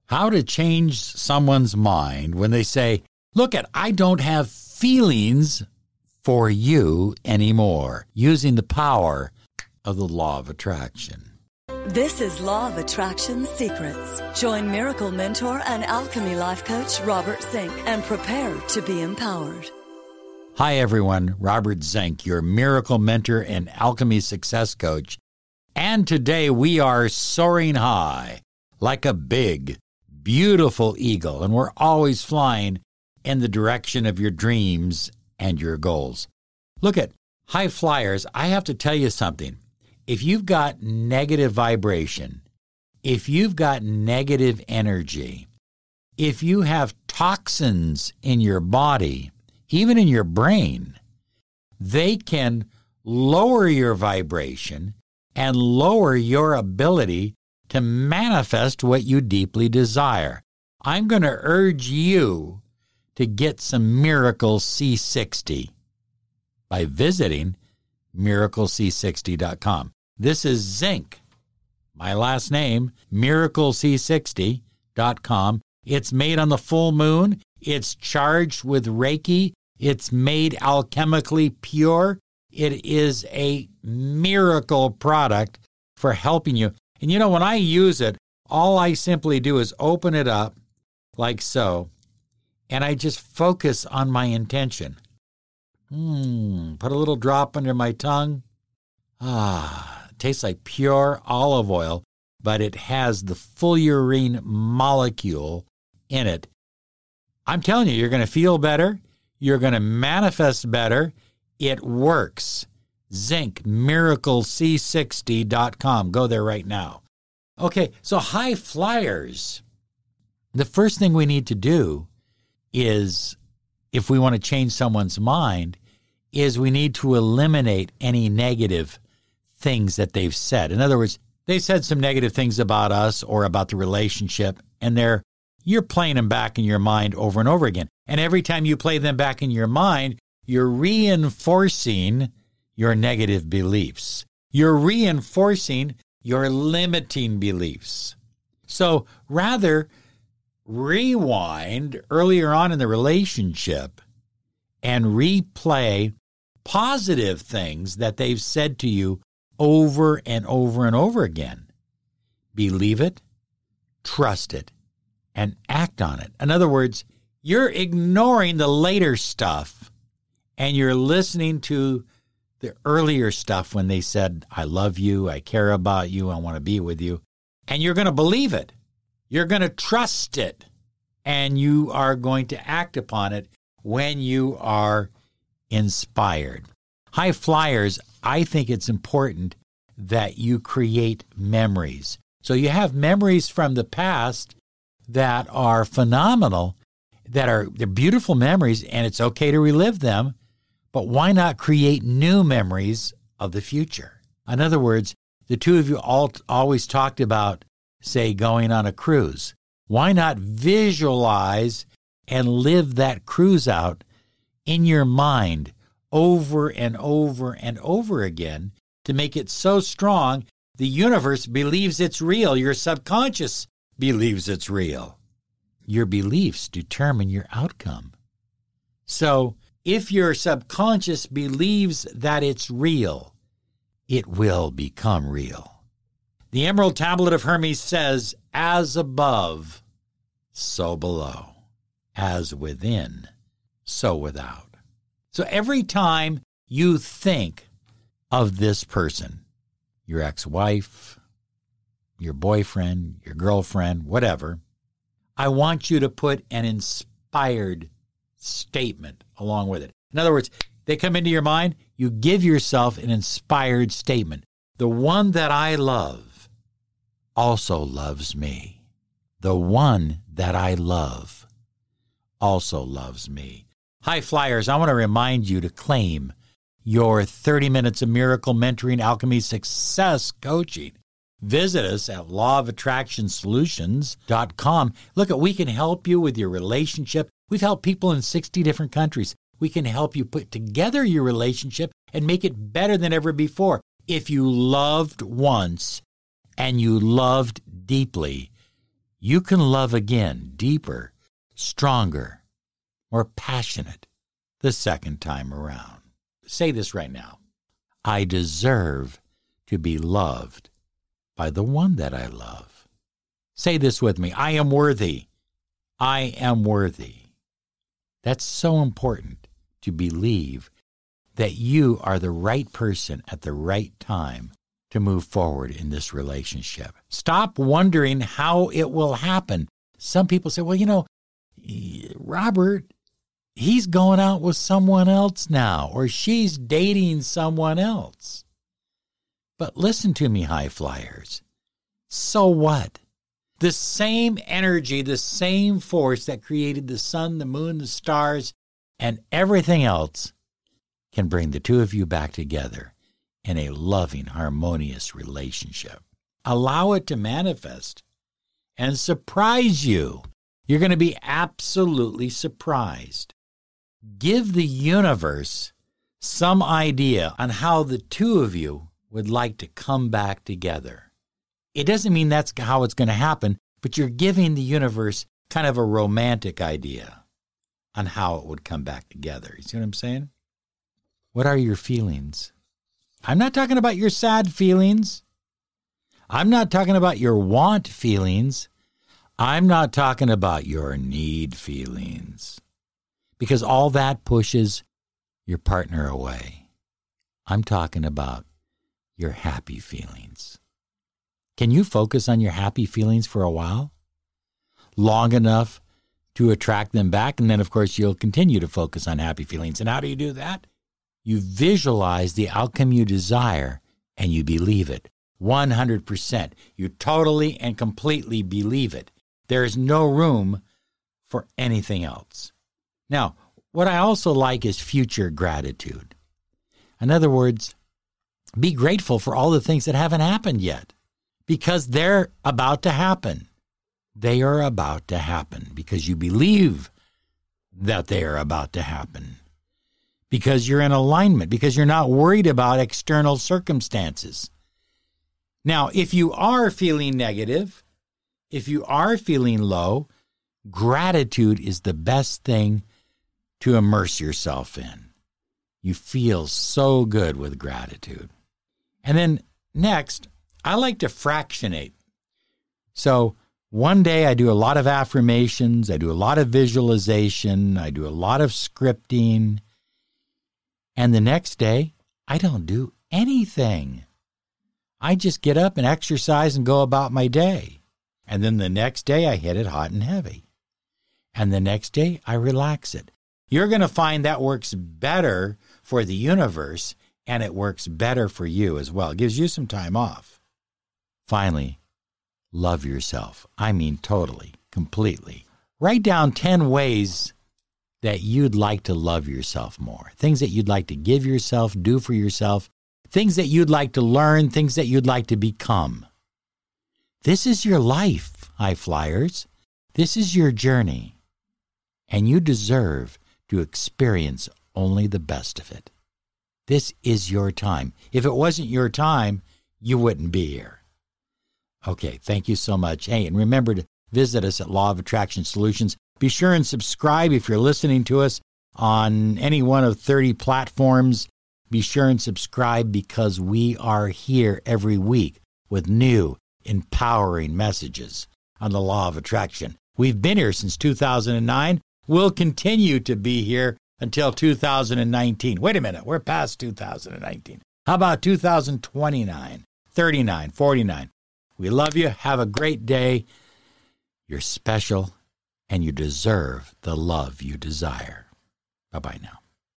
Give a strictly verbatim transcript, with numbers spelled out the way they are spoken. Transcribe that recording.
How to change someone's mind when they say, look at, I don't have feelings for you anymore, using the power of the law of attraction. This is Law of Attraction Secrets. Join Miracle Mentor and Alchemy Life Coach Robert Zink and prepare to be empowered. Hi, everyone. Robert Zink, your Miracle Mentor and Alchemy Success Coach. And today we are soaring high like a big, beautiful eagle, and we're always flying in the direction of your dreams and your goals. Look at high flyers. I have to tell you something. If you've got negative vibration, if you've got negative energy, if you have toxins in your body, even in your brain, they can lower your vibration and lower your ability to manifest what you deeply desire. I'm going to urge you to get some Miracle C sixty by visiting miracle c sixty dot com. This is Zink, my last name, miracle c sixty dot com. It's made on the full moon. It's charged with Reiki. It's made alchemically pure. It is a miracle product for helping you. And you know, when I use it, all I simply do is open it up like so, and I just focus on my intention. Hmm, put a little drop under my tongue. Ah. Tastes like pure olive oil, but it has the fullerene molecule in it. I'm telling you, you're going to feel better. You're going to manifest better. It works. Zink, miracle c sixty dot com. Go there right now. Okay, so high flyers. The first thing we need to do is, if we want to change someone's mind, is we need to eliminate any negative things that they've said. In other words, they said some negative things about us or about the relationship, and they're you're playing them back in your mind over and over again. And every time you play them back in your mind, you're reinforcing your negative beliefs. You're reinforcing your limiting beliefs. So rather, rewind earlier on in the relationship and replay positive things that they've said to you over and over and over again. Believe it, trust it, and act on it. In other words, you're ignoring the later stuff and you're listening to the earlier stuff when they said, I love you, I care about you, I want to be with you. And you're going to believe it. You're going to trust it. And you are going to act upon it when you are inspired. High flyers, I think it's important that you create memories. So you have memories from the past that are phenomenal, that are they're beautiful memories, and it's okay to relive them, but why not create new memories of the future? In other words, the two of you all always talked about, say, going on a cruise. Why not visualize and live that cruise out in your mind over and over and over again to make it so strong the universe believes it's real. Your subconscious believes it's real. Your beliefs determine your outcome. So if your subconscious believes that it's real, it will become real. The Emerald Tablet of Hermes says, as above, so below. As within, so without. So every time you think of this person, your ex-wife, your boyfriend, your girlfriend, whatever, I want you to put an inspired statement along with it. In other words, they come into your mind, you give yourself an inspired statement. The one that I love also loves me. The one that I love also loves me. High flyers, I want to remind you to claim your thirty minutes of miracle mentoring, alchemy, success coaching. Visit us at law of attraction solutions dot com. Look, we can help you with your relationship. We've helped people in sixty different countries. We can help you put together your relationship and make it better than ever before. If you loved once and you loved deeply, you can love again, deeper, stronger, more passionate the second time around. Say this right now. I deserve to be loved by the one that I love. Say this with me. I am worthy. I am worthy. That's so important to believe that you are the right person at the right time to move forward in this relationship. Stop wondering how it will happen. Some people say, well, you know, Robert, he's going out with someone else now, or she's dating someone else. But listen to me, high flyers. So what? The same energy, the same force that created the sun, the moon, the stars, and everything else can bring the two of you back together in a loving, harmonious relationship. Allow it to manifest and surprise you. You're going to be absolutely surprised. Give the universe some idea on how the two of you would like to come back together. It doesn't mean that's how it's going to happen, but you're giving the universe kind of a romantic idea on how it would come back together. You see what I'm saying? What are your feelings? I'm not talking about your sad feelings. I'm not talking about your want feelings. I'm not talking about your need feelings, because all that pushes your partner away. I'm talking about your happy feelings. Can you focus on your happy feelings for a while? Long enough to attract them back, and then, of course, you'll continue to focus on happy feelings. And how do you do that? You visualize the outcome you desire, and you believe it. one hundred percent. You totally and completely believe it. There is no room for anything else. Now, what I also like is future gratitude. In other words, be grateful for all the things that haven't happened yet, because they're about to happen. They are about to happen because you believe that they are about to happen, because you're in alignment, because you're not worried about external circumstances. Now, if you are feeling negative, if you are feeling low, gratitude is the best thing to immerse yourself in. You feel so good with gratitude. And then next, I like to fractionate. So one day I do a lot of affirmations, I do a lot of visualization, I do a lot of scripting, and the next day I don't do anything. I just get up and exercise and go about my day. And then the next day I hit it hot and heavy. And the next day I relax it. You're going to find that works better for the universe, and it works better for you as well. It gives you some time off. Finally, love yourself. I mean totally, completely. Write down ten ways that you'd like to love yourself more. Things that you'd like to give yourself, do for yourself. Things that you'd like to learn, things that you'd like to become. This is your life, high flyers. This is your journey. And you deserve to experience only the best of it. This is your time. If it wasn't your time, you wouldn't be here. Okay, thank you so much. Hey, and remember to visit us at Law of Attraction Solutions. Be sure and subscribe if you're listening to us on any one of thirty platforms. Be sure and subscribe, because we are here every week with new, empowering messages on the Law of Attraction. We've been here since two thousand nine. We'll continue to be here until two thousand nineteen. Wait a minute, we're past two thousand nineteen. How about two thousand twenty-nine, thirty-nine, forty-nine? We love you. Have a great day. You're special, and you deserve the love you desire. Bye-bye now.